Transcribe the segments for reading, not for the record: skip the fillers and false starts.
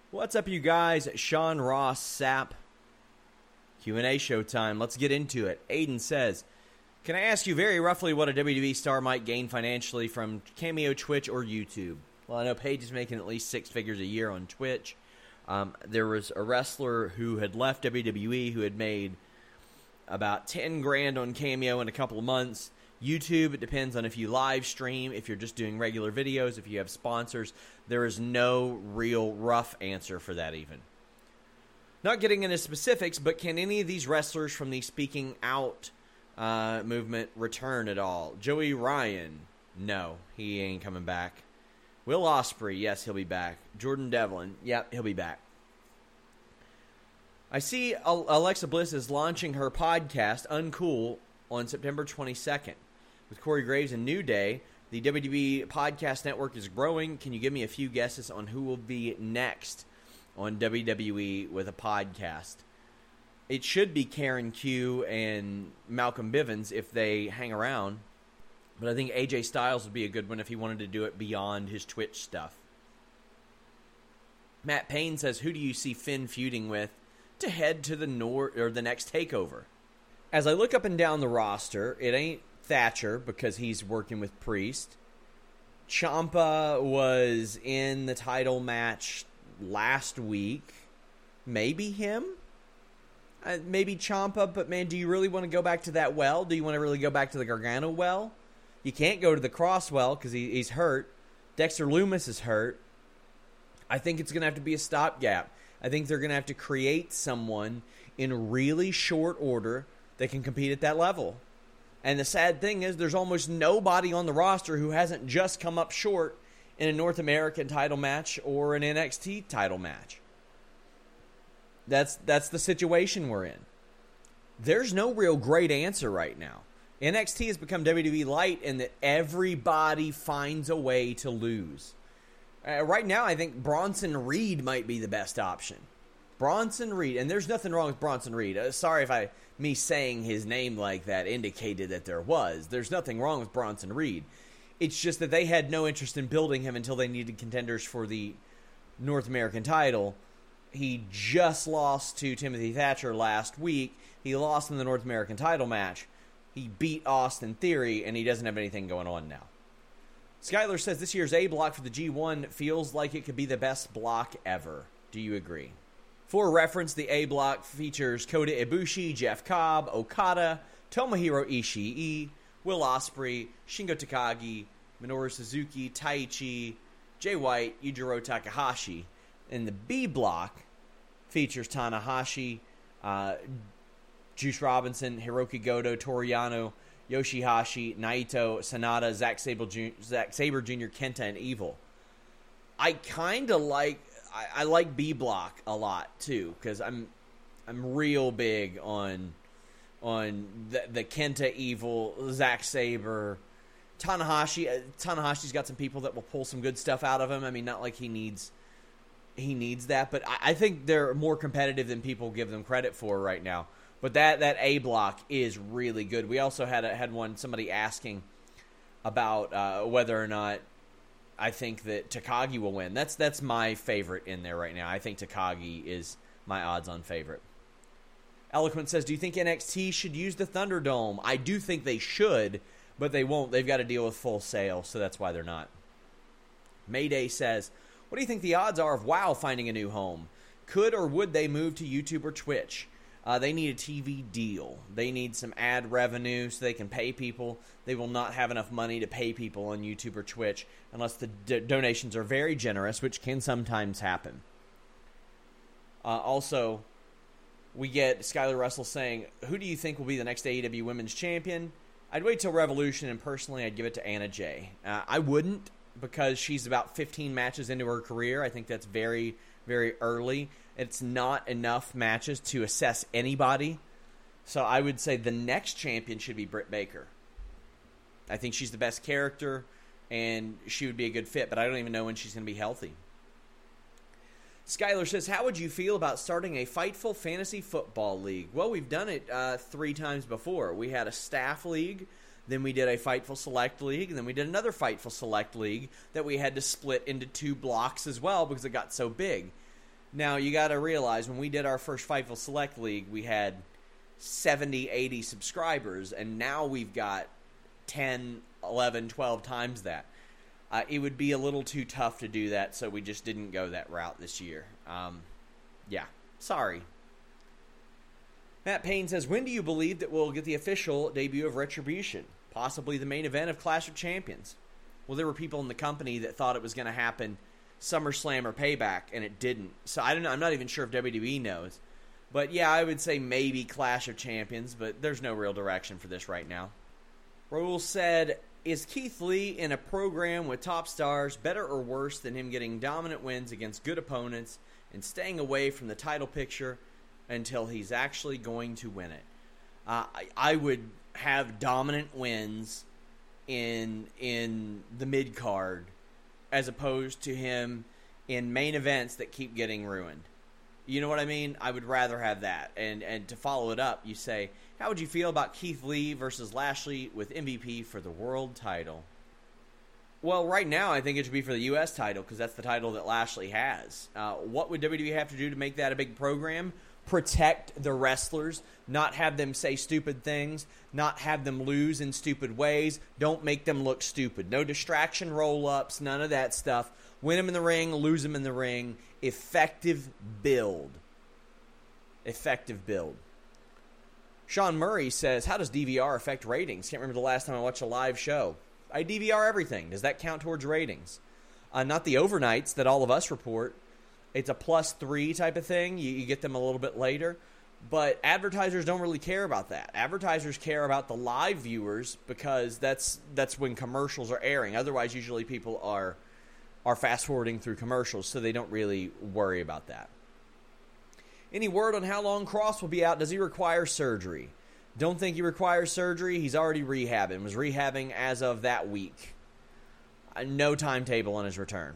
What's up, you guys? Sean Ross Sapp. Q&A showtime. Let's get into it. Aiden says, can I ask you very roughly what a WWE star might gain financially from Cameo, Twitch, or YouTube? Well, I know Paige is making at least six figures a year on Twitch. There was a wrestler who had left WWE who had made about 10 grand on Cameo in a couple of months. YouTube, it depends on if you live stream, if you're just doing regular videos, if you have sponsors. There is no real rough answer for that even. Not getting into specifics, but can any of these wrestlers from the Speaking Out movement return at all? Joey Ryan, no, he ain't coming back. Will Ospreay, yes, he'll be back. Jordan Devlin, yep, he'll be back. I see Alexa Bliss is launching her podcast, Uncool, on September 22nd. With Corey Graves and New Day, the WWE podcast network is growing. Can you give me a few guesses on who will be next on WWE with a podcast? It should be Karen Q and Malcolm Bivens if they hang around. But I think AJ Styles would be a good one if he wanted to do it beyond his Twitch stuff. Matt Payne says, who do you see Finn feuding with to head to the next takeover? As I look up and down the roster, it ain't Thatcher because he's working with Priest. Ciampa was in the title match last week. Maybe him? Maybe Ciampa, but man, do you really want to go back to that well? Do you want to really go back to the Gargano well? You can't go to the Cross well because he's hurt. Dexter Lumis is hurt. I think it's going to have to be a stopgap. I think they're going to have to create someone in really short order that can compete at that level. And the sad thing is there's almost nobody on the roster who hasn't just come up short in a North American title match or an NXT title match. That's the situation we're in. There's no real great answer right now. NXT has become WWE Light in that everybody finds a way to lose. Right now, I think Bronson Reed might be the best option. Bronson Reed, and there's nothing wrong with Bronson Reed. Sorry if me saying his name like that indicated that there was. There's nothing wrong with Bronson Reed. It's just that they had no interest in building him until they needed contenders for the North American title. He just lost to Timothy Thatcher last week. He lost in the North American title match. He beat Austin Theory, and he doesn't have anything going on now. Skylar says this year's A block for the G1 feels like it could be the best block ever. Do you agree? For reference, the A block features Kota Ibushi, Jeff Cobb, Okada, Tomohiro Ishii, Will Ospreay, Shingo Takagi, Minoru Suzuki, Taichi, Jay White, Yujiro Takahashi. And the B block features Tanahashi, Juice Robinson, Hiroki Goto, Toriano, Yoshihashi, Naito, Sanada, Zack Sabre Jr., Kenta, and Evil. I kind of like I like B block a lot too because I'm real big on the Kenta, Evil, Zack Sabre, Tanahashi. Tanahashi's got some people that will pull some good stuff out of him. I mean, not like he needs that, but I think they're more competitive than people give them credit for right now. But that A block is really good. We also had somebody asking about whether or not I think that Takagi will win. That's my favorite in there right now. I think Takagi is my odds-on favorite. Eloquent says, do you think NXT should use the Thunderdome? I do think they should, but they won't. They've got to deal with Full Sail, so that's why they're not. Mayday says, what do you think the odds are of WoW finding a new home? Could or would they move to YouTube or Twitch? They need a TV deal. They need some ad revenue so they can pay people. They will not have enough money to pay people on YouTube or Twitch unless the donations are very generous, which can sometimes happen. Also, we get Skylar Russell saying, who do you think will be the next AEW Women's Champion? I'd wait till Revolution, and personally, I'd give it to Anna Jay. I wouldn't because she's about 15 matches into her career. I think that's very, very early. It's not enough matches to assess anybody. So I would say the next champion should be Britt Baker. I think she's the best character, and she would be a good fit, but I don't even know when she's going to be healthy. Skylar says, how would you feel about starting a Fightful Fantasy Football League? Well, we've done it 3 times before. We had a staff league, then we did a Fightful Select League, and then we did another Fightful Select League that we had to split into 2 blocks as well because it got so big. Now, you got to realize, when we did our first Fightful Select League, we had 70, 80 subscribers, and now we've got 10, 11, 12 times that. It would be a little too tough to do that, so we just didn't go that route this year. Yeah, sorry. Matt Payne says, when do you believe that we'll get the official debut of Retribution? Possibly the main event of Clash of Champions. Well, there were people in the company that thought it was going to happen SummerSlam or Payback, and it didn't. So I don't know. I'm not even sure if WWE knows. But yeah, I would say maybe Clash of Champions, but there's no real direction for this right now. Raul said, is Keith Lee in a program with top stars better or worse than him getting dominant wins against good opponents and staying away from the title picture until he's actually going to win it? I would have dominant wins in the mid-card as opposed to him in main events that keep getting ruined. You know what I mean? I would rather have that. And to follow it up, you say, how would you feel about Keith Lee versus Lashley with MVP for the world title? Well, right now, I think it should be for the U.S. title because that's the title that Lashley has. What would WWE have to do to make that a big program? Protect the wrestlers, not have them say stupid things, not have them lose in stupid ways. Don't make them look stupid. No distraction roll-ups, none of that stuff. Win them in the ring, lose them in the ring. Effective build. Effective build. Sean Murray says, how does DVR affect ratings? Can't remember the last time I watched a live show. I DVR everything. Does that count towards ratings? Not the overnights that all of us report. It's a +3 type of thing. You get them a little bit later. But advertisers don't really care about that. Advertisers care about the live viewers because that's when commercials are airing. Otherwise, usually people are fast-forwarding through commercials, so they don't really worry about that. Any word on how long Cross will be out? Does he require surgery? Don't think he requires surgery. He's already rehabbing. Was rehabbing as of that week. No timetable on his return.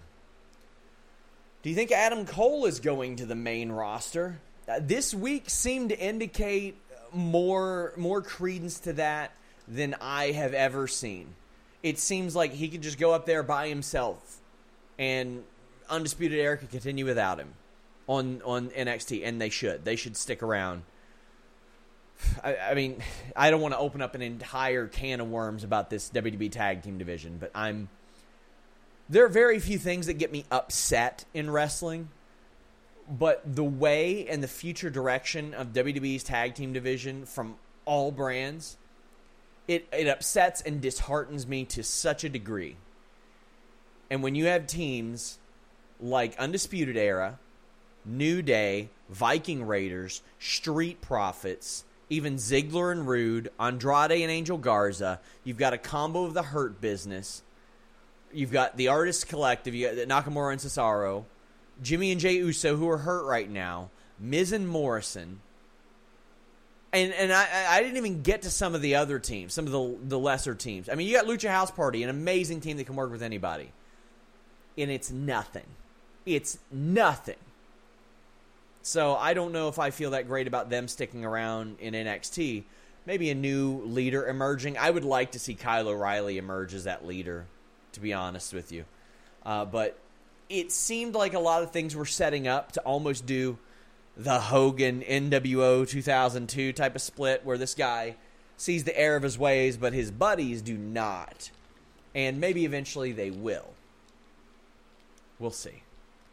Do you think Adam Cole is going to the main roster? This week seemed to indicate more credence to that than I have ever seen. It seems like he could just go up there by himself and Undisputed Era could continue without him on NXT, and they should. They should stick around. I mean, I don't want to open up an entire can of worms about this WWE Tag Team division, but there are very few things that get me upset in wrestling, but the way and the future direction of WWE's Tag Team division from all brands, it upsets and disheartens me to such a degree. And when you have teams like Undisputed Era, New Day, Viking Raiders, Street Profits, even Ziggler and Rude, Andrade and Angel Garza, you've got a combo of the Hurt Business, you've got the Artist Collective, you got Nakamura and Cesaro, Jimmy and Jey Uso, who are hurt right now, Miz and Morrison, and I didn't even get to some of the other teams, some of the lesser teams. I mean, you got Lucha House Party, an amazing team that can work with anybody. And it's nothing. It's nothing. So I don't know if I feel that great about them sticking around in NXT. Maybe a new leader emerging. I would like to see Kyle O'Reilly emerge as that leader, to be honest with you. But it seemed like a lot of things were setting up to almost do the Hogan NWO 2002 type of split where this guy sees the error of his ways, but his buddies do not. And maybe eventually they will. We'll see.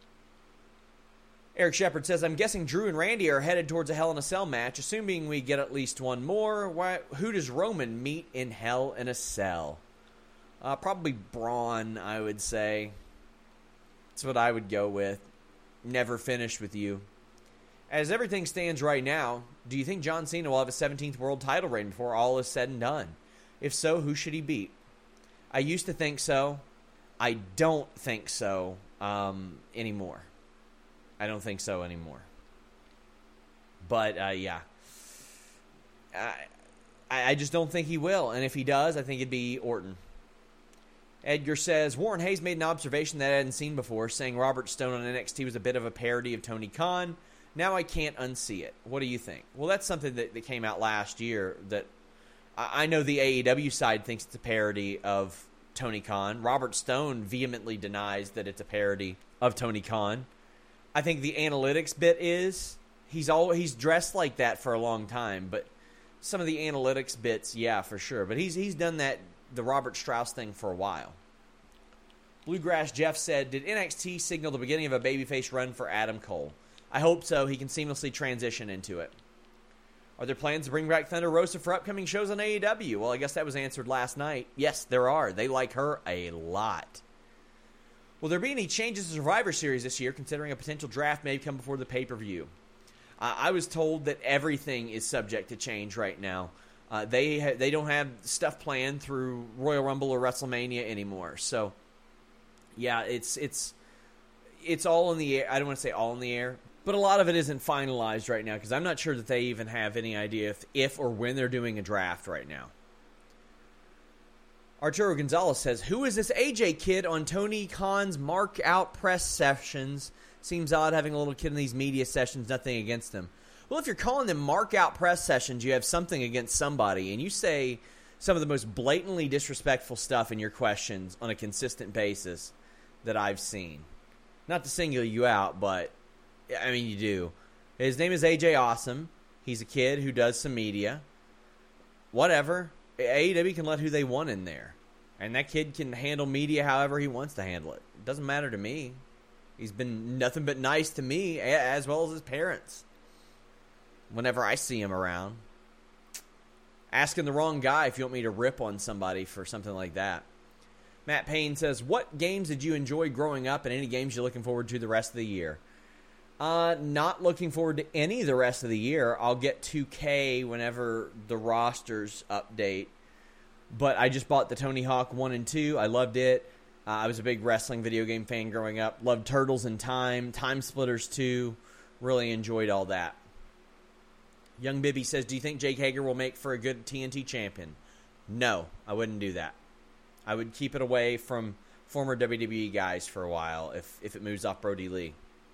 Eric Shepard says, I'm guessing Drew and Randy are headed towards a Hell in a Cell match, assuming we get at least one more. Who does Roman meet in Hell in a Cell? Probably Braun, I would say. That's what I would go with. Never finished with you. As everything stands right now, do you think John Cena will have a 17th world title reign before all is said and done? If so, who should he beat? I used to think so. I don't think so anymore. I don't think so anymore. But, yeah. I just don't think he will. And if he does, I think it'd be Orton. Edgar says, Warren Hayes made an observation that I hadn't seen before, saying Robert Stone on NXT was a bit of a parody of Tony Khan. Now I can't unsee it. What do you think? Well, that's something that came out last year that I know the AEW side thinks it's a parody of Tony Khan. Robert Stone vehemently denies that it's a parody of Tony Khan. I think the analytics bit is he's dressed like that for a long time, but some of the analytics bits, yeah, for sure. But he's done the Robert Strauss thing for a while. Bluegrass Jeff said, did NXT signal the beginning of a babyface run for Adam Cole? I hope so. He can seamlessly transition into it. Are there plans to bring back Thunder Rosa for upcoming shows on AEW? Well, I guess that was answered last night. Yes, there are. They like her a lot. Will there be any changes to Survivor Series this year, considering a potential draft may come before the pay-per-view? I was told that everything is subject to change right now. They don't have stuff planned through Royal Rumble or WrestleMania anymore. So, yeah, it's all in the air. I don't want to say all in the air, but a lot of it isn't finalized right now because I'm not sure that they even have any idea if or when they're doing a draft right now. Arturo Gonzalez says, who is this AJ kid on Tony Khan's mark-out press sessions? Seems odd having a little kid in these media sessions, nothing against him. Well, if you're calling them mark-out press sessions, you have something against somebody, and you say some of the most blatantly disrespectful stuff in your questions on a consistent basis that I've seen. Not to single you out, but, I mean, you do. His name is AJ Awesome. He's a kid who does some media. Whatever. AEW can let who they want in there. And that kid can handle media however he wants to handle it. It doesn't matter to me. He's been nothing but nice to me, as well as his parents. Whenever I see him around. Asking the wrong guy if you want me to rip on somebody for something like that. Matt Payne says, what games did you enjoy growing up and any games you're looking forward to the rest of the year? Not looking forward to any the rest of the year. I'll get 2K whenever the rosters update. But I just bought the Tony Hawk 1 and 2. I loved it. I was a big wrestling video game fan growing up. Loved Turtles in Time, Time Splitters 2. Really enjoyed all that. Young Bibby says, do you think Jake Hager will make for a good TNT champion? No, I wouldn't do that. I would keep it away from former WWE guys for a while if it moves off Brody Lee.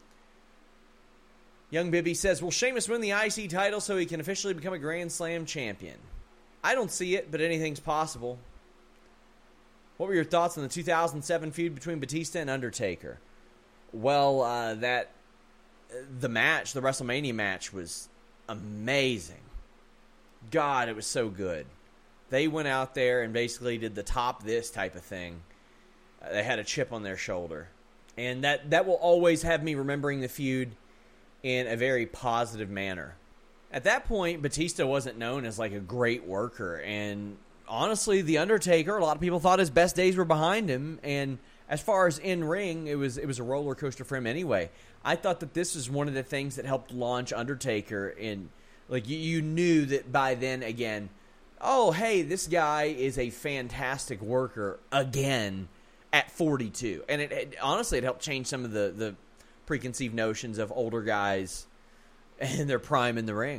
Young Bibby says, will Sheamus win the IC title so he can officially become a Grand Slam champion? I don't see it, but anything's possible. What were your thoughts on the 2007 feud between Batista and Undertaker? Well, the WrestleMania match was amazing. God, it was so good. They went out there and basically did the top this type of thing. They had a chip on their shoulder. And that will always have me remembering the feud in a very positive manner. At that point, Batista wasn't known as like a great worker. And honestly, The Undertaker, a lot of people thought his best days were behind him. And as far as in-ring, it was a roller coaster for him anyway. I thought that this was one of the things that helped launch Undertaker in, like, you knew that by then, again, oh, hey, this guy is a fantastic worker again at 42. And it honestly, it helped change some of the preconceived notions of older guys and their prime in the ring.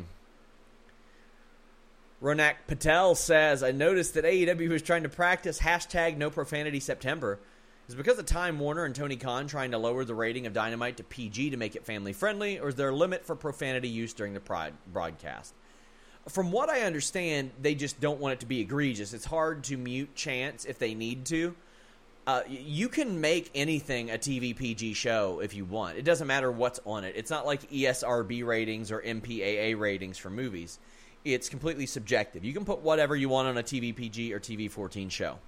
Ronak Patel says, I noticed that AEW was trying to practice hashtag no profanity September. Is it because of Time Warner and Tony Khan trying to lower the rating of Dynamite to PG to make it family friendly, or is there a limit for profanity use during the broadcast? From what I understand, they just don't want it to be egregious. It's hard to mute chants if they need to. You can make anything a TV PG show if you want. It doesn't matter what's on it. It's not like ESRB ratings or MPAA ratings for movies. It's completely subjective. You can put whatever you want on a TV PG or TV 14 show.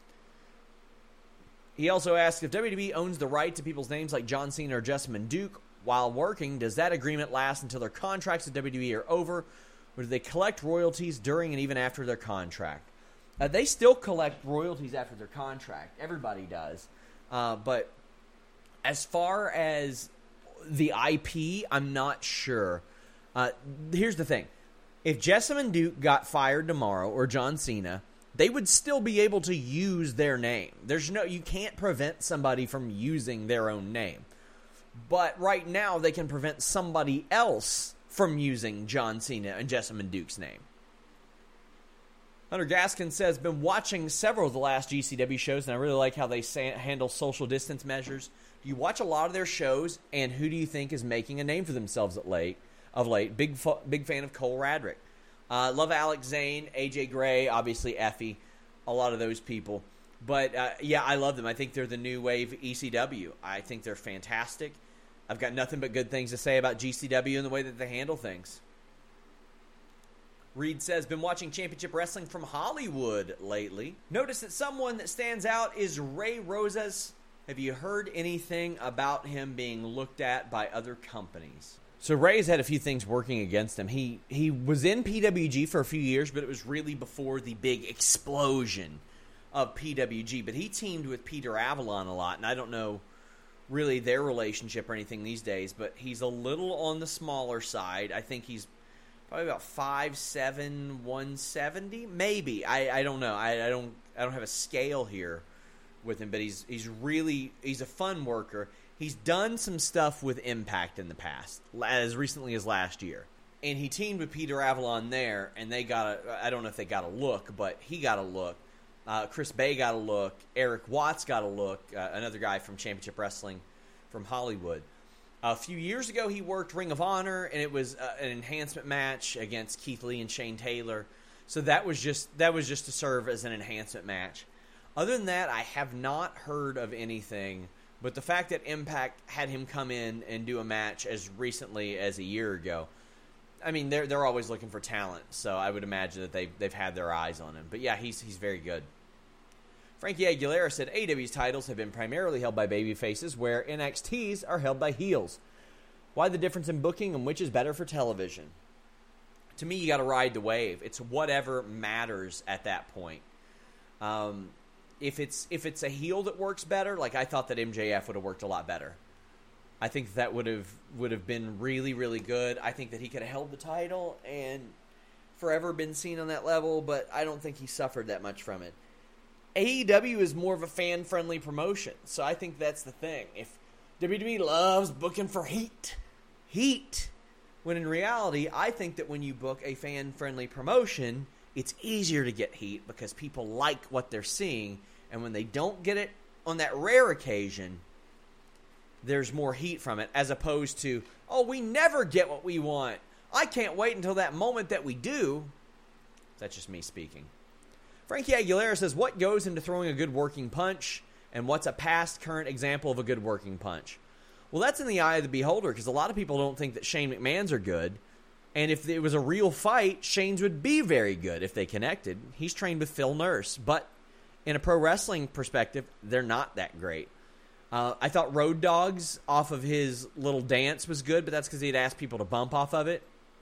He also asks, if WWE owns the right to people's names like John Cena or Jessamine Duke while working, does that agreement last until their contracts with WWE are over, or do they collect royalties during and even after their contract? They still collect royalties after their contract. Everybody does. But as far as the IP, I'm not sure. Here's the thing. If Jessamine Duke got fired tomorrow, or John Cena, they would still be able to use their name. You can't prevent somebody from using their own name. But right now, they can prevent somebody else from using John Cena and Jessamine Duke's name. Hunter Gaskin says, been watching several of the last GCW shows, and I really like how they handle social distance measures. Do you watch a lot of their shows, and who do you think is making a name for themselves of late? Big fan of Cole Radrick. Love Alex Zane, AJ Gray, obviously Effie, a lot of those people. But, yeah, I love them. I think they're the new wave ECW. I think they're fantastic. I've got nothing but good things to say about GCW and the way that they handle things. Reed says, been watching Championship Wrestling from Hollywood lately. Notice that someone that stands out is Ray Rosas. Have you heard anything about him being looked at by other companies? So Ray's had a few things working against him. He was in PWG for a few years, but it was really before the big explosion of PWG. But he teamed with Peter Avalon a lot, and I don't know really their relationship or anything these days, but he's a little on the smaller side. I think he's probably about 5'7", 170, maybe. I don't know. I don't have a scale here with him, but he's a fun worker. He's done some stuff with Impact in the past, as recently as last year. And he teamed with Peter Avalon there, and I don't know if they got a look, but he got a look. Chris Bay got a look. Eric Watts got a look, another guy from Championship Wrestling from Hollywood. A few years ago, he worked Ring of Honor, and it was an enhancement match against Keith Lee and Shane Taylor. So that was just to serve as an enhancement match. Other than that, I have not heard of anything. But the fact that Impact had him come in and do a match as recently as a year ago, I mean, they're always looking for talent. So I would imagine that they've had their eyes on him. But yeah, he's very good. Frankie Aguilera said AEW's titles have been primarily held by babyfaces, where NXT's are held by heels. Why the difference in booking and which is better for television? To me, you got to ride the wave. It's whatever matters at that point. If it's a heel that works better, like I thought that MJF would have worked a lot better. I think that would have been really, really good. I think that he could have held the title and forever been seen on that level, but I don't think he suffered that much from it. AEW is more of a fan-friendly promotion, so I think that's the thing. If WWE loves booking for heat, when in reality, I think that when you book a fan-friendly promotion, it's easier to get heat because people like what they're seeing, and when they don't get it on that rare occasion, there's more heat from it, as opposed to, oh, we never get what we want. I can't wait until that moment that we do. That's just me speaking. Frankie Aguilera says, what goes into throwing a good working punch, and what's a past current example of a good working punch? Well, that's in the eye of the beholder, because a lot of people don't think that Shane McMahon's are good, and if it was a real fight, Shane's would be very good if they connected. He's trained with Phil Nurse, but in a pro wrestling perspective, they're not that great. I thought Road Dogg's off of his little dance was good, but that's because he'd asked people to bump off of it.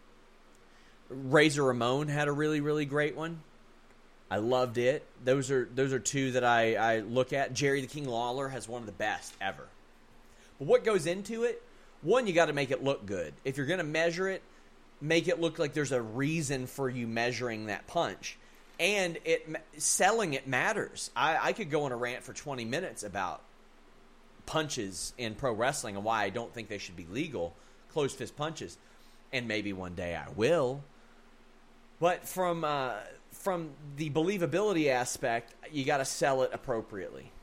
Razor Ramon had a really, really great one. I loved it. Those are two that I look at. Jerry the King Lawler has one of the best ever. But what goes into it? One, you got to make it look good. If you're going to measure it, make it look like there's a reason for you measuring that punch. And selling it matters. I could go on a rant for 20 minutes about punches in pro wrestling and why I don't think they should be legal, closed fist punches. And maybe one day I will. But from the believability aspect, you got to sell it appropriately.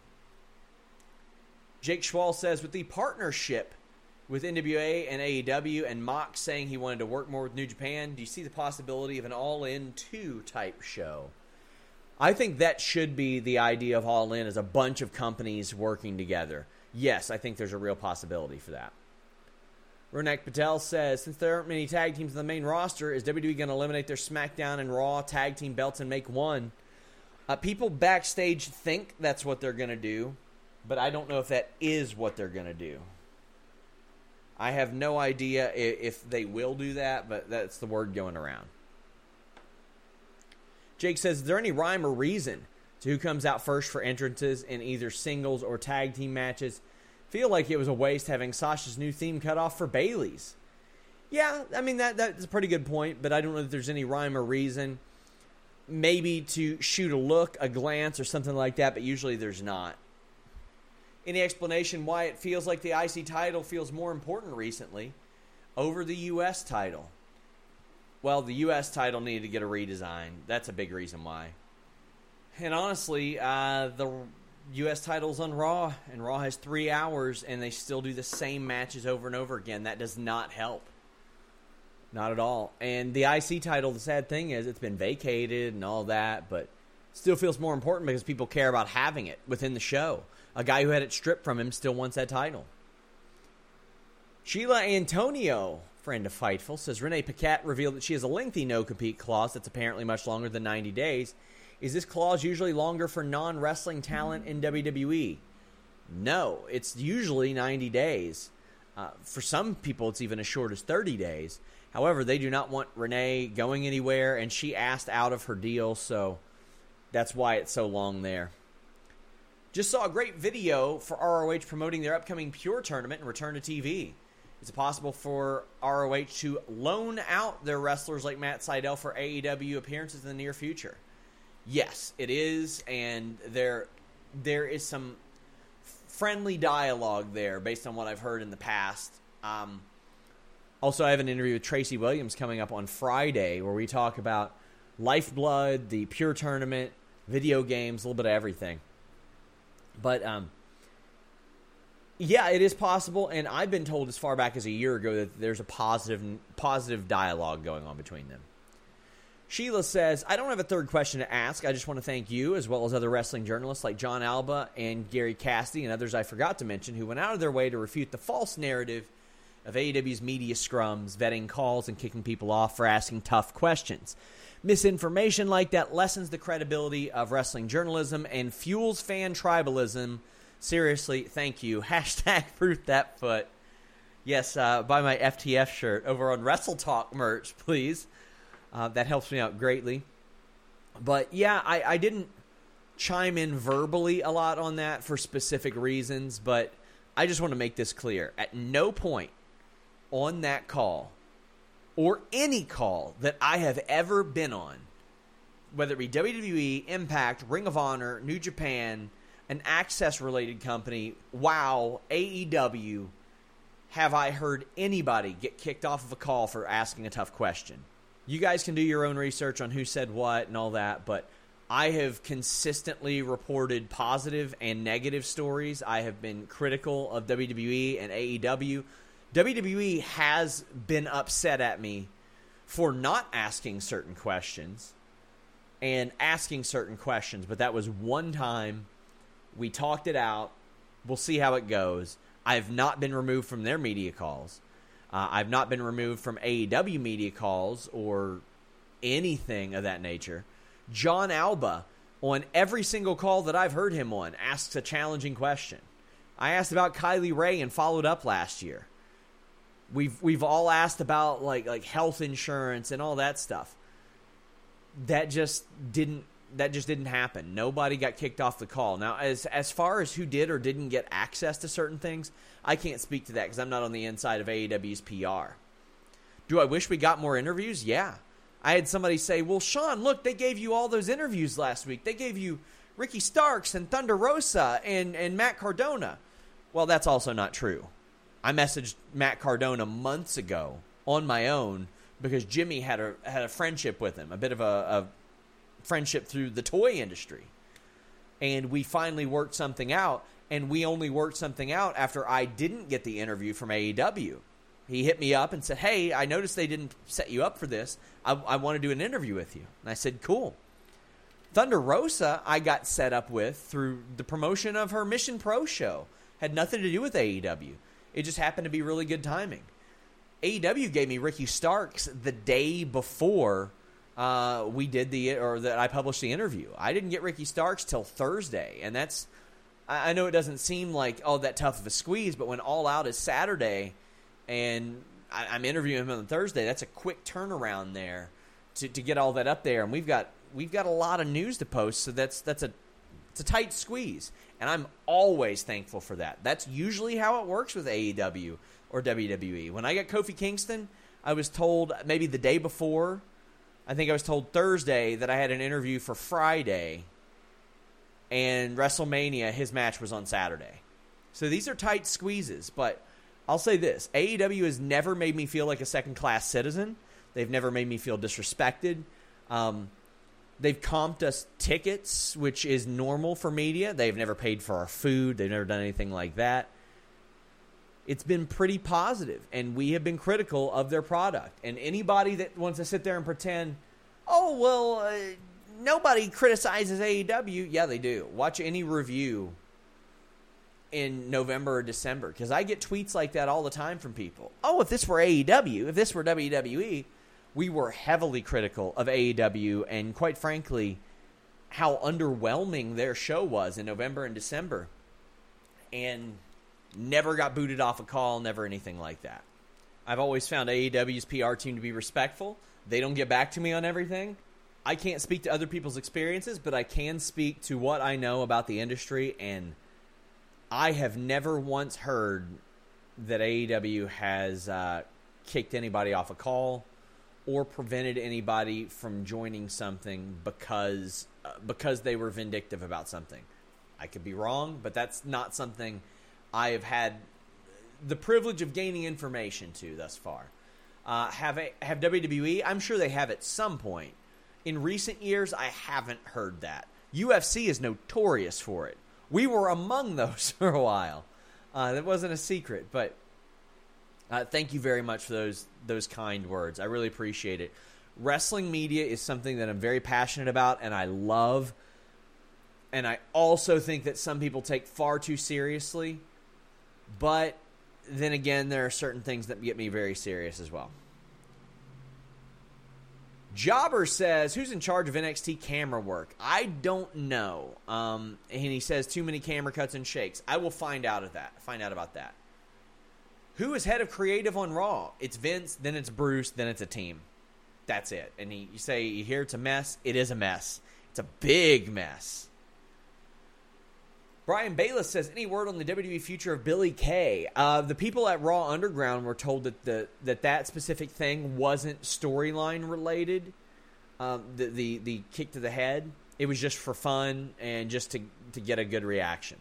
Jake Schwal says, with the partnership with NWA and AEW and Mox saying he wanted to work more with New Japan, do you see the possibility of an All-In 2 type show? I think that should be the idea of All-In, as a bunch of companies working together. Yes, I think there's a real possibility for that. Ronak Patel says, since there aren't many tag teams in the main roster, is WWE going to eliminate their SmackDown and Raw tag team belts and make one? People backstage think that's what they're going to do, but I don't know if that is what they're going to do. I have no idea if they will do that, but that's the word going around. Jake says, is there any rhyme or reason to who comes out first for entrances in either singles or tag team matches? Feel like it was a waste having Sasha's new theme cut off for Bayley's. Yeah, I mean, that's a pretty good point, but I don't know if there's any rhyme or reason. Maybe to shoot a look, a glance, or something like that, but usually there's not. Any explanation why it feels like the IC title feels more important recently over the US title? Well, the US title needed to get a redesign. That's a big reason why. And honestly, the US title's on Raw, and Raw has 3 hours, and they still do the same matches over and over again. That does not help. Not at all. And the IC title, the sad thing is, it's been vacated and all that, but still feels more important because people care about having it within the show. A guy who had it stripped from him still wants that title. Sheila Antonio, friend of Fightful, says Renee Paquette revealed that she has a lengthy no-compete clause that's apparently much longer than 90 days. Is this clause usually longer for non-wrestling talent in WWE? No, it's usually 90 days. For some people, it's even as short as 30 days. However, they do not want Renee going anywhere, and she asked out of her deal, so that's why it's so long there. Just saw a great video for ROH promoting their upcoming Pure tournament and return to TV. Is it possible for ROH to loan out their wrestlers like Matt Sydal for AEW appearances in the near future? Yes, it is, and there is some friendly dialogue there based on what I've heard in the past. Also, I have an interview with Tracy Williams coming up on Friday where we talk about Lifeblood, the Pure tournament, video games, a little bit of everything. But, yeah, it is possible, and I've been told as far back as a year ago that there's a positive dialogue going on between them. Sheila says, I don't have a third question to ask. I just want to thank you, as well as other wrestling journalists like John Alba and Gary Cassidy and others I forgot to mention, who went out of their way to refute the false narrative of AEW's media scrums, vetting calls, and kicking people off for asking tough questions. Misinformation like that lessens the credibility of wrestling journalism and fuels fan tribalism. Seriously, thank you. Hashtag Proof That Foot. Yes, buy my FTF shirt over on Wrestle Talk merch, please. That helps me out greatly. But yeah, I didn't chime in verbally a lot on that for specific reasons, but I just want to make this clear. At no point on that call, or any call that I have ever been on, whether it be WWE, Impact, Ring of Honor, New Japan, an Access-related company, WOW, AEW, have I heard anybody get kicked off of a call for asking a tough question. You guys can do your own research on who said what and all that, but I have consistently reported positive and negative stories. I have been critical of WWE and AEW. WWE has been upset at me for not asking certain questions and asking certain questions, but that was one time. We talked it out. We'll see how it goes. I have not been removed from their media calls. I've not been removed from AEW media calls or anything of that nature. John Alba, on every single call that I've heard him on, asks a challenging question. I asked about Kylie Ray and followed up last year. We've all asked about like health insurance and all that stuff. That just didn't happen. Nobody got kicked off the call. Now, as far as who did or didn't get access to certain things, I can't speak to that because I'm not on the inside of AEW's PR. Do I wish we got more interviews? Yeah. I had somebody say, well, Sean, look, they gave you all those interviews last week. They gave you Ricky Starks and Thunder Rosa and Matt Cardona. Well, that's also not true. I messaged Matt Cardona months ago on my own because Jimmy had a friendship with him, a bit of a friendship through the toy industry. And we finally worked something out, and we only worked something out after I didn't get the interview from AEW. He hit me up and said, hey, I noticed they didn't set you up for this. I want to do an interview with you. And I said, cool. Thunder Rosa I got set up with through the promotion of her Mission Pro show. Had nothing to do with AEW. It just happened to be really good timing. AEW gave me Ricky Starks the day before we did that I published the interview. I didn't get Ricky Starks till Thursday, and that's, I know it doesn't seem like that tough of a squeeze, but when All Out is Saturday, and I'm interviewing him on Thursday, that's a quick turnaround there to get all that up there, and we've got a lot of news to post, so it's a tight squeeze, and I'm always thankful for that. That's usually how it works with AEW or WWE. When I got Kofi Kingston, I was told maybe the day before, I think I was told Thursday that I had an interview for Friday, and WrestleMania, his match was on Saturday. So these are tight squeezes, but I'll say this. AEW has never made me feel like a second-class citizen. They've never made me feel disrespected. They've comped us tickets, which is normal for media. They've never paid for our food. They've never done anything like that. It's been pretty positive, and we have been critical of their product. And anybody that wants to sit there and pretend, nobody criticizes AEW. Yeah, they do. Watch any review in November or December, because I get tweets like that all the time from people. Oh, if this were AEW, if this were WWE, we were heavily critical of AEW and, quite frankly, how underwhelming their show was in November and December, and never got booted off a call, never anything like that. I've always found AEW's PR team to be respectful. They don't get back to me on everything. I can't speak to other people's experiences, but I can speak to what I know about the industry, and I have never once heard that AEW has kicked anybody off a call or prevented anybody from joining something because they were vindictive about something. I could be wrong, but that's not something I have had the privilege of gaining information to thus far. Have WWE? I'm sure they have at some point. In recent years, I haven't heard that. UFC is notorious for it. We were among those for a while. That wasn't a secret, but thank you very much for those kind words. I really appreciate it. Wrestling media is something that I'm very passionate about and I love. And I also think that some people take far too seriously. But then again, there are certain things that get me very serious as well. Jobber says, who's in charge of NXT camera work? I don't know. And he says too many camera cuts and shakes. I will find out about that. Who is head of creative on Raw? It's Vince, then it's Bruce, then it's a team. That's it. And you say, you hear it's a mess? It is a mess. It's a big mess. Brian Bayless says, any word on the WWE future of Billy Kay? The people at Raw Underground were told that that specific thing wasn't storyline related. The kick to the head. It was just for fun and just to get a good reaction.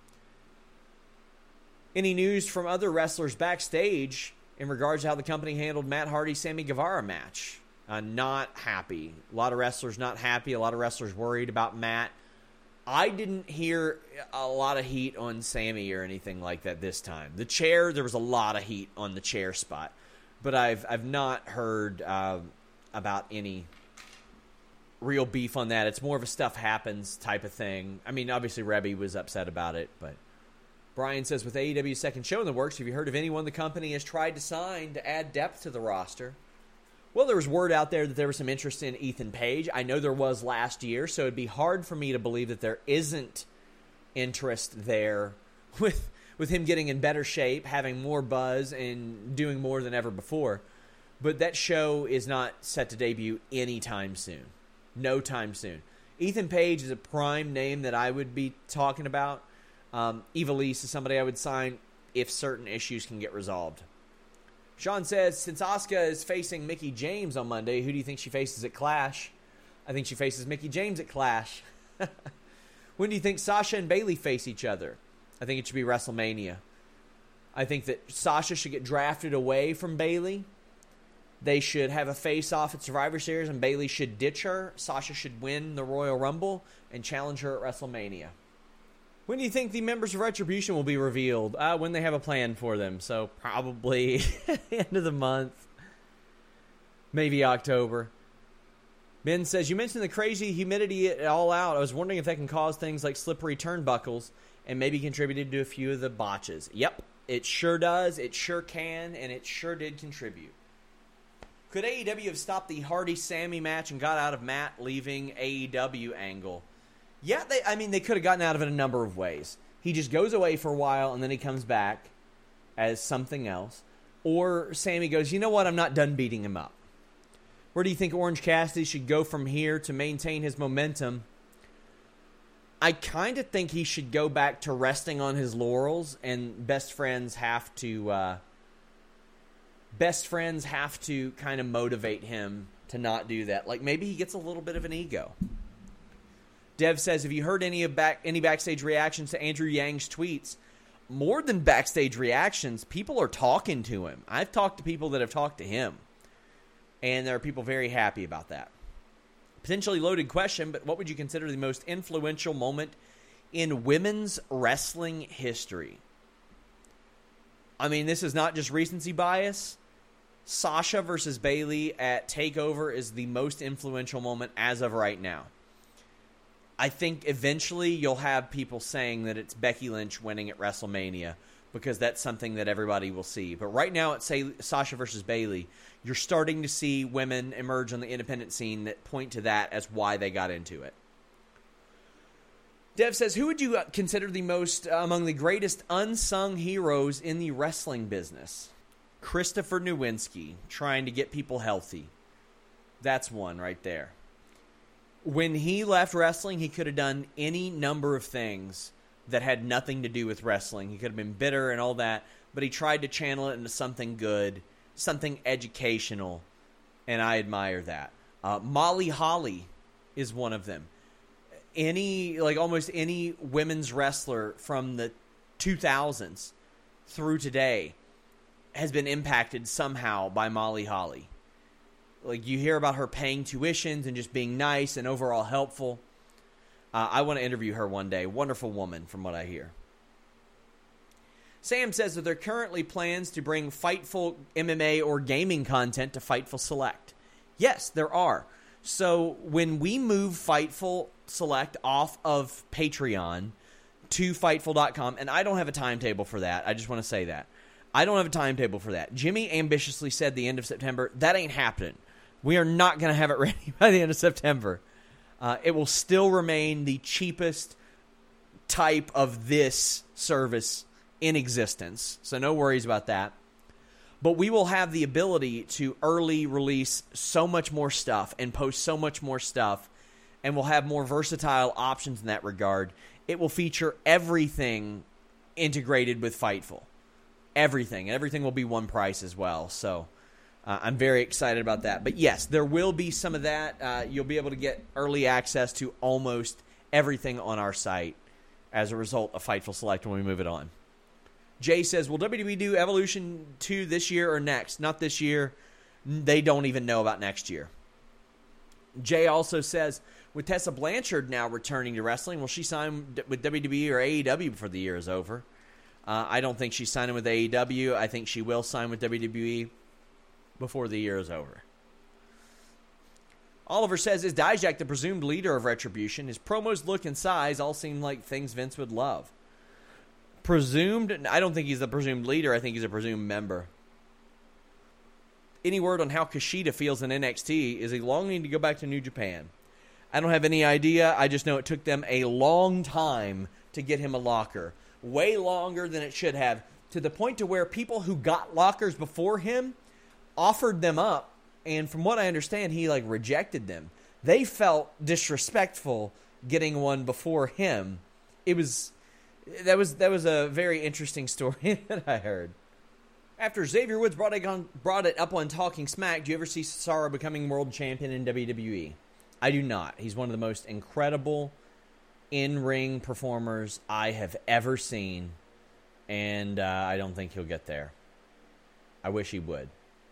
Any news from other wrestlers backstage in regards to how the company handled Matt Hardy-Sammy Guevara match? Not happy. A lot of wrestlers not happy. A lot of wrestlers worried about Matt. I didn't hear a lot of heat on Sammy or anything like that this time. The chair, there was a lot of heat on the chair spot. But I've not heard about any real beef on that. It's more of a stuff happens type of thing. I mean, obviously Rebby was upset about it. But Brian says, with AEW's second show in the works, have you heard of anyone the company has tried to sign to add depth to the roster? Well, there was word out there that there was some interest in Ethan Page. I know there was last year, so it'd be hard for me to believe that there isn't interest there with him getting in better shape, having more buzz, and doing more than ever before. But that show is not set to debut anytime soon. No time soon. Ethan Page is a prime name that I would be talking about. Ivelisse is somebody I would sign if certain issues can get resolved. Sean says, since Asuka is facing Mickie James on Monday, who do you think she faces at Clash? I think she faces Mickie James at Clash. When do you think Sasha and Bayley face each other? I think it should be WrestleMania. I think that Sasha should get drafted away from Bayley. They should have a face-off at Survivor Series, and Bayley should ditch her. Sasha should win the Royal Rumble and challenge her at WrestleMania. When do you think the members of Retribution will be revealed? When they have a plan for them. So probably end of the month. Maybe October. Ben says, you mentioned the crazy humidity at All Out. I was wondering if that can cause things like slippery turnbuckles and maybe contributed to a few of the botches. Yep, it sure does. It sure can. And it sure did contribute. Could AEW have stopped the Hardy-Sammy match and got out of Matt leaving AEW angle? Yeah, they could have gotten out of it a number of ways. He just goes away for a while, and then he comes back as something else. Or Sammy goes, you know what, I'm not done beating him up. Where do you think Orange Cassidy should go from here to maintain his momentum? I kind of think he should go back to resting on his laurels, and best friends have to kind of motivate him to not do that. Like, maybe he gets a little bit of an ego. Dev says, have you heard any backstage reactions to Andrew Yang's tweets? More than backstage reactions, people are talking to him. I've talked to people that have talked to him. And there are people very happy about that. Potentially loaded question, but what would you consider the most influential moment in women's wrestling history? I mean, this is not just recency bias. Sasha versus Bayley at TakeOver is the most influential moment as of right now. I think eventually you'll have people saying that it's Becky Lynch winning at WrestleMania because that's something that everybody will see. But right now it's Sasha versus Bayley. You're starting to see women emerge on the independent scene that point to that as why they got into it. Dev says, who would you consider the most among the greatest unsung heroes in the wrestling business? Christopher Nowinski, trying to get people healthy. That's one right there. When he left wrestling, he could have done any number of things that had nothing to do with wrestling. He could have been bitter and all that, but he tried to channel it into something good, something educational, and I admire that. Molly Holly is one of them. Almost any women's wrestler from the 2000s through today has been impacted somehow by Molly Holly. Like, you hear about her paying tuitions and just being nice and overall helpful. I want to interview her one day. Wonderful woman, from what I hear. Sam says that there are currently plans to bring Fightful MMA or gaming content to Fightful Select. Yes, there are. So when we move Fightful Select off of Patreon to Fightful.com, and I don't have a timetable for that. I just want to say that. I don't have a timetable for that. Jimmy ambitiously said the end of September. That ain't happening. We are not going to have it ready by the end of September. It will still remain the cheapest type of this service in existence. So no worries about that. But we will have the ability to early release so much more stuff and post so much more stuff. And we'll have more versatile options in that regard. It will feature everything integrated with Fightful. Everything. And everything will be one price as well. So I'm very excited about that. But yes, there will be some of that. You'll be able to get early access to almost everything on our site as a result of Fightful Select when we move it on. Jay says, will WWE do Evolution 2 this year or next? Not this year. They don't even know about next year. Jay also says, with Tessa Blanchard now returning to wrestling, will she sign with WWE or AEW before the year is over? I don't think she's signing with AEW. I think she will sign with WWE before the year is over. Oliver says, is Dijak the presumed leader of Retribution? His promos, look, and size all seem like things Vince would love. Presumed? I don't think he's the presumed leader. I think he's a presumed member. Any word on how Kushida feels in NXT? Is he longing to go back to New Japan? I don't have any idea. I just know it took them a long time to get him a locker. Way longer than it should have. To the point to where people who got lockers before him offered them up. And from what I understand, he rejected them. They felt disrespectful getting one before him. That was a very interesting story that I heard. After Xavier Woods brought it up on Talking Smack, do you ever see Cesaro becoming world champion in WWE? I do not. He's one of the most incredible in-ring performers I have ever seen, and I don't think he'll get there. I wish he would.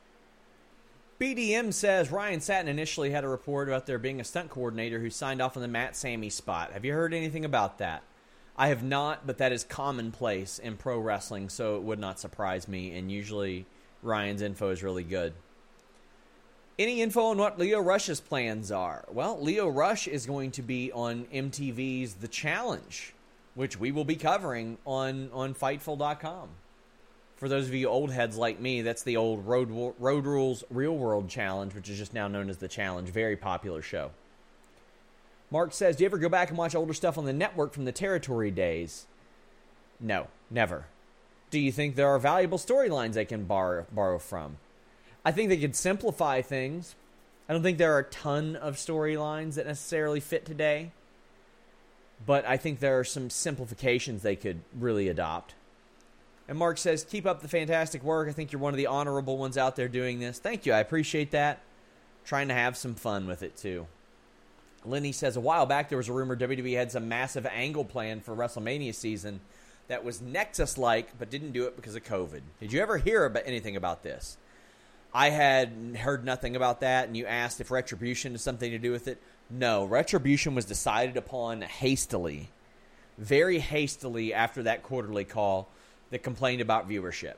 BDM says Ryan Satin initially had a report about there being a stunt coordinator who signed off on the Matt Sammy spot. Have you heard anything about that? I have not, but that is commonplace in pro wrestling, so it would not surprise me, and usually Ryan's info is really good. Any info on what Leo Rush's plans are? Well, Leo Rush is going to be on MTV's The Challenge, which we will be covering on Fightful.com. For those of you old heads like me, that's the old Road Rules Real World Challenge, which is just now known as The Challenge. Very popular show. Mark says, do you ever go back and watch older stuff on the network from the Territory days? No, never. Do you think there are valuable storylines they can borrow from? I think they could simplify things. I don't think there are a ton of storylines that necessarily fit today. But I think there are some simplifications they could really adopt. And Mark says, keep up the fantastic work. I think you're one of the honorable ones out there doing this. Thank you. I appreciate that. Trying to have some fun with it, too. Lenny says, a while back there was a rumor WWE had some massive angle plan for WrestleMania season that was Nexus-like, but didn't do it because of COVID. Did you ever hear about anything about this? I had heard nothing about that, and you asked if Retribution has something to do with it. No, Retribution was decided upon hastily, very hastily after that quarterly call that complained about viewership.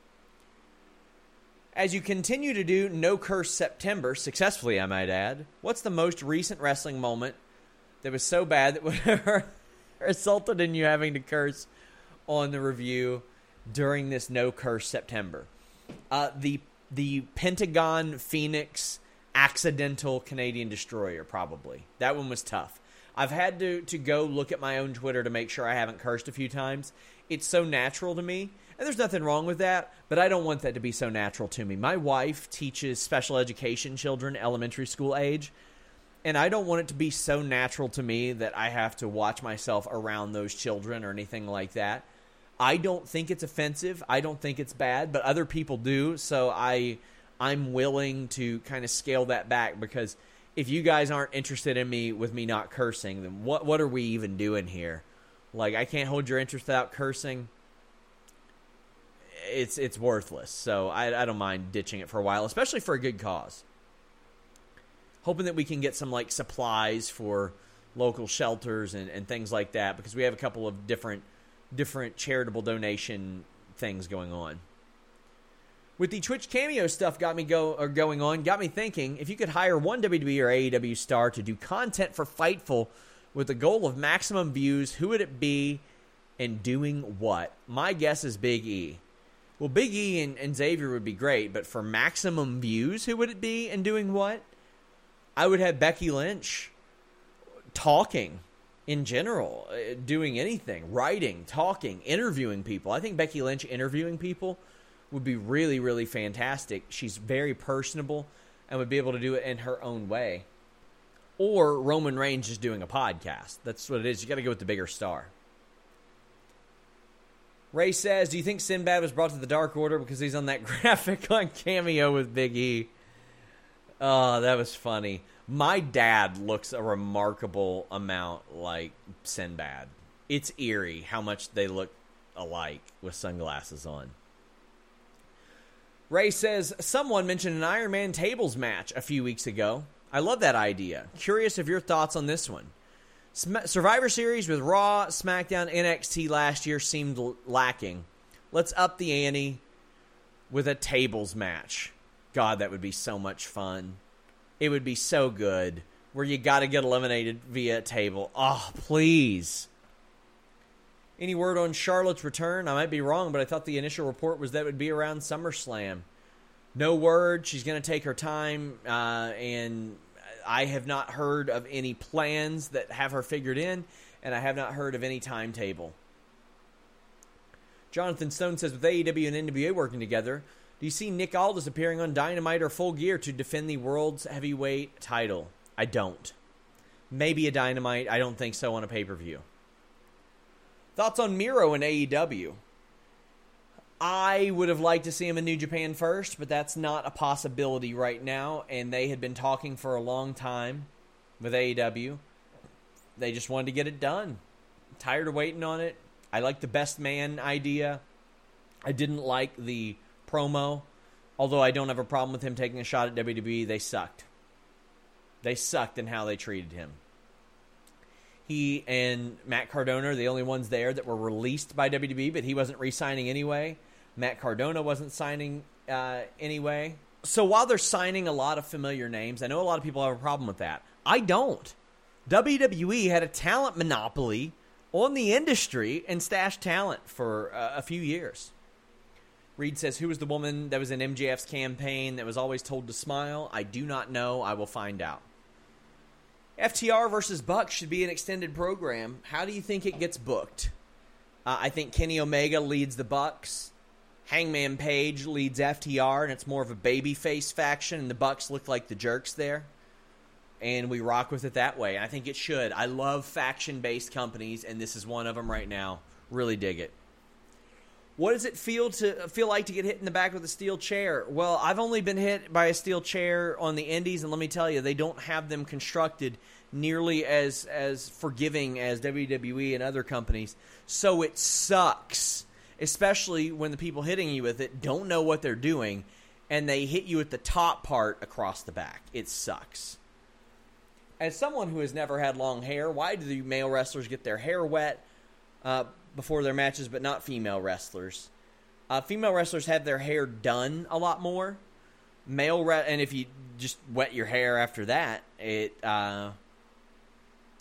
As you continue to do No Curse September, successfully I might add, what's the most recent wrestling moment that was so bad that would resulted in you having to curse on the review during this no curse September. The Pentagon Phoenix accidental Canadian destroyer, probably. That one was tough. I've had to go look at my own Twitter to make sure I haven't cursed a few times. It's so natural to me, and there's nothing wrong with that, but I don't want that to be so natural to me. My wife teaches special education children, elementary school age, and I don't want it to be so natural to me that I have to watch myself around those children or anything like that. I don't think it's offensive. I don't think it's bad, but other people do, so I'm willing to kind of scale that back, because if you guys aren't interested in me with me not cursing, then what are we even doing here? Like, I can't hold your interest without cursing. It's worthless, so I don't mind ditching it for a while, especially for a good cause. Hoping that we can get some, like, supplies for local shelters and things like that, because we have a couple of different charitable donation things going on. With the Twitch Cameo stuff going on, got me thinking, if you could hire one WWE or AEW star to do content for Fightful with the goal of maximum views, who would it be and doing what? My guess is Big E. Well, Big E and Xavier would be great, but for maximum views, who would it be and doing what? I would have Becky Lynch talking in general, doing anything, writing, talking, interviewing people. I think Becky Lynch interviewing people would be really, really fantastic. She's very personable and would be able to do it in her own way. Or Roman Reigns just doing a podcast. That's what it is. You got to go with the bigger star. Ray says, do you think Sinbad was brought to the Dark Order because he's on that graphic on Cameo with Big E? Oh, that was funny. My dad looks a remarkable amount like Sinbad. It's eerie how much they look alike with sunglasses on. Ray says, someone mentioned an Iron Man tables match a few weeks ago. I love that idea. Curious of your thoughts on this one. Survivor Series with Raw, SmackDown, NXT last year seemed lacking. Let's up the ante with a tables match. God, that would be so much fun. It would be so good. Where you got to get eliminated via table. Oh, please. Any word on Charlotte's return? I might be wrong, but I thought the initial report was that it would be around SummerSlam. No word. She's going to take her time, and I have not heard of any plans that have her figured in, and I have not heard of any timetable. Jonathan Stone says, with AEW and NWA working together, do you see Nick Aldis appearing on Dynamite or Full Gear to defend the World's Heavyweight title? I don't. Maybe a Dynamite. I don't think so on a pay-per-view. Thoughts on Miro and AEW? I would have liked to see him in New Japan first, but that's not a possibility right now, and they had been talking for a long time with AEW. They just wanted to get it done. I'm tired of waiting on it. I like the best man idea. I didn't like the promo, although I don't have a problem with him taking a shot at WWE. They sucked. They sucked in how they treated him. He and Matt Cardona are the only ones there that were released by WWE, but he wasn't re-signing anyway. Matt Cardona wasn't signing anyway. So while they're signing a lot of familiar names, I know a lot of people have a problem with that. I don't. WWE had a talent monopoly on the industry and stashed talent for a few years. Reed says, who was the woman that was in MJF's campaign that was always told to smile? I do not know. I will find out. FTR versus Bucks should be an extended program. How do you think it gets booked? I think Kenny Omega leads the Bucks. Hangman Page leads FTR, and it's more of a babyface faction, and the Bucks look like the jerks there. And we rock with it that way. I think it should. I love faction-based companies, and this is one of them right now. Really dig it. What does it feel like to get hit in the back with a steel chair? Well, I've only been hit by a steel chair on the indies, and let me tell you, they don't have them constructed nearly as forgiving as WWE and other companies. So it sucks, especially when the people hitting you with it don't know what they're doing, and they hit you at the top part across the back. It sucks. As someone who has never had long hair, why do the male wrestlers get their hair wet before their matches, but not female wrestlers? Female wrestlers have their hair done a lot more. And if you just wet your hair after that, it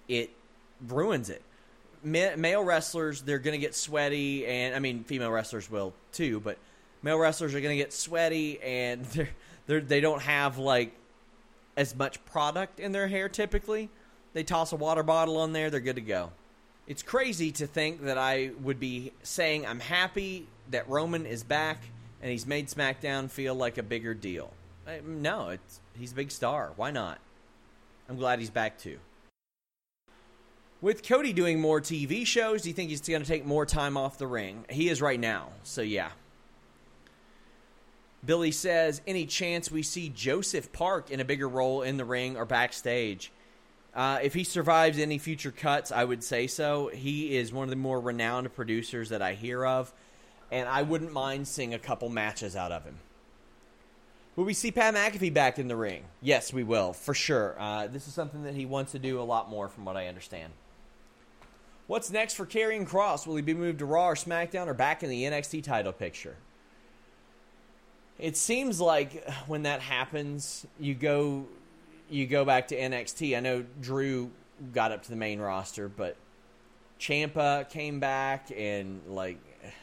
it ruins it. Male wrestlers, they're going to get sweaty, and I mean, female wrestlers will too, but male wrestlers are going to get sweaty, and they don't have like as much product in their hair typically. They toss a water bottle on there, they're good to go. It's crazy to think that I would be saying I'm happy that Roman is back and he's made SmackDown feel like a bigger deal. No, he's a big star. Why not? I'm glad he's back too. With Cody doing more TV shows, do you think he's going to take more time off the ring? He is right now, so yeah. Billy says, any chance we see Joseph Park in a bigger role in the ring or backstage? If he survives any future cuts, I would say so. He is one of the more renowned producers that I hear of, and I wouldn't mind seeing a couple matches out of him. Will we see Pat McAfee back in the ring? Yes, we will, for sure. This is something that he wants to do a lot more, from what I understand. What's next for Karrion Kross? Will he be moved to Raw or SmackDown or back in the NXT title picture? It seems like when that happens, you go back to NXT. I know Drew got up to the main roster, but Ciampa came back, and like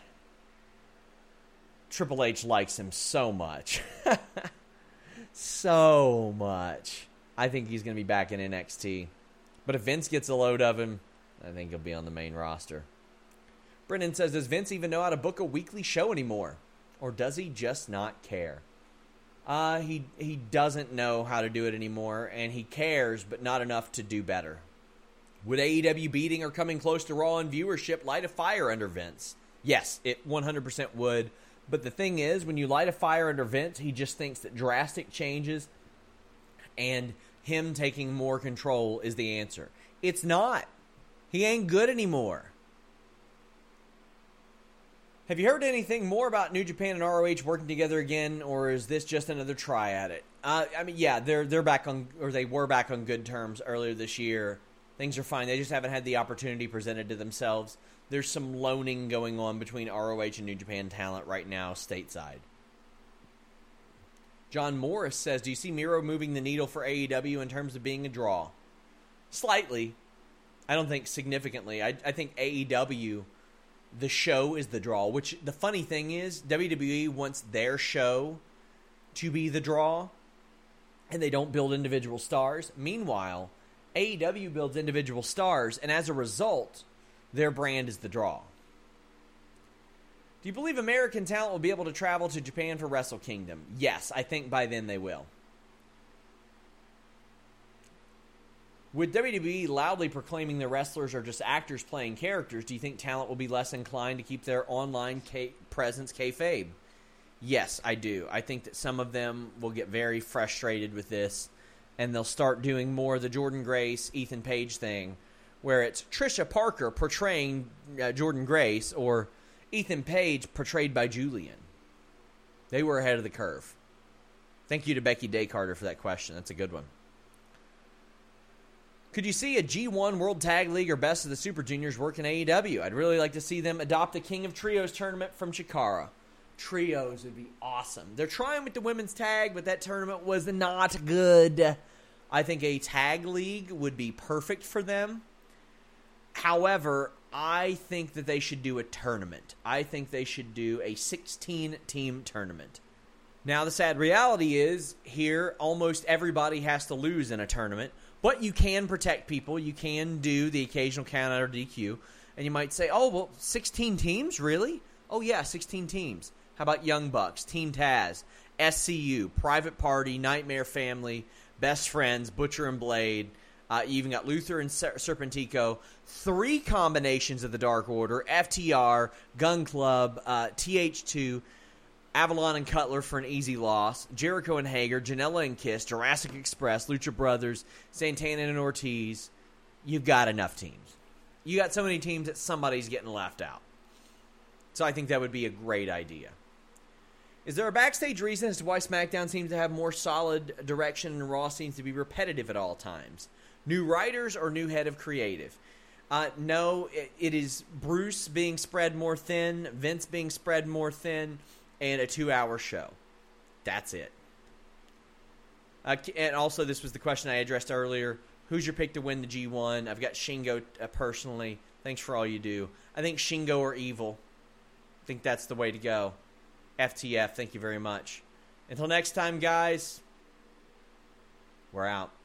Triple H likes him so much. So much. I think he's going to be back in NXT. But if Vince gets a load of him, I think he'll be on the main roster. Brendan says, does Vince even know how to book a weekly show anymore? Or does he just not care? He doesn't know how to do it anymore, and he cares, but not enough to do better. Would AEW beating or coming close to Raw in viewership light a fire under Vince? Yes, it 100% would. But the thing is, when you light a fire under Vince, he just thinks that drastic changes and him taking more control is the answer. It's not. He ain't good anymore. Have you heard anything more about New Japan and ROH working together again, or is this just another try at it? I mean, yeah, they're back on, or they were back on good terms earlier this year. Things are fine. They just haven't had the opportunity presented to themselves. There's some loaning going on between ROH and New Japan talent right now, stateside. John Morris says, do you see Miro moving the needle for AEW in terms of being a draw? Slightly. I don't think significantly. I think AEW, the show is the draw, which the funny thing is, WWE wants their show to be the draw, and they don't build individual stars. Meanwhile, AEW builds individual stars, and as a result, their brand is the draw. Do you believe American talent will be able to travel to Japan for Wrestle Kingdom? Yes, I think by then they will. With WWE loudly proclaiming their wrestlers are just actors playing characters, do you think talent will be less inclined to keep their online presence kayfabe? Yes, I do. I think that some of them will get very frustrated with this, and they'll start doing more the Jordynne Grace, Ethan Page thing, where it's Trisha Parker portraying Jordynne Grace, or Ethan Page portrayed by Julian. They were ahead of the curve. Thank you to Becky Day Carter for that question. That's a good one. Could you see a G1 World Tag League or Best of the Super Juniors work in AEW? I'd really like to see them adopt the King of Trios tournament from Chikara. Trios would be awesome. They're trying with the women's tag, but that tournament was not good. I think a tag league would be perfect for them. However, I think that they should do a tournament. I think they should do a 16-team tournament. Now, the sad reality is, here, almost everybody has to lose in a tournament. But you can protect people. You can do the occasional count out or DQ. And you might say, oh, well, 16 teams? Really? Oh, yeah, 16 teams. How about Young Bucks, Team Taz, SCU, Private Party, Nightmare Family, Best Friends, Butcher and Blade. You even got Luther and Serpentico. 3 combinations of the Dark Order, FTR, Gun Club, TH2, Avalon and Cutler for an easy loss, Jericho and Hager, Janela and Kiss, Jurassic Express, Lucha Brothers, Santana and Ortiz. You've got enough teams. You got so many teams that somebody's getting left out. So I think that would be a great idea. Is there a backstage reason as to why SmackDown seems to have more solid direction and Raw seems to be repetitive at all times? New writers or new head of creative? No, it is Bruce being spread more thin, Vince being spread more thin, and a 2-hour show. That's it. And also, this was the question I addressed earlier. Who's your pick to win the G1? I've got Shingo personally. Thanks for all you do. I think Shingo or Evil. I think that's the way to go. FTF, thank you very much. Until next time, guys, we're out.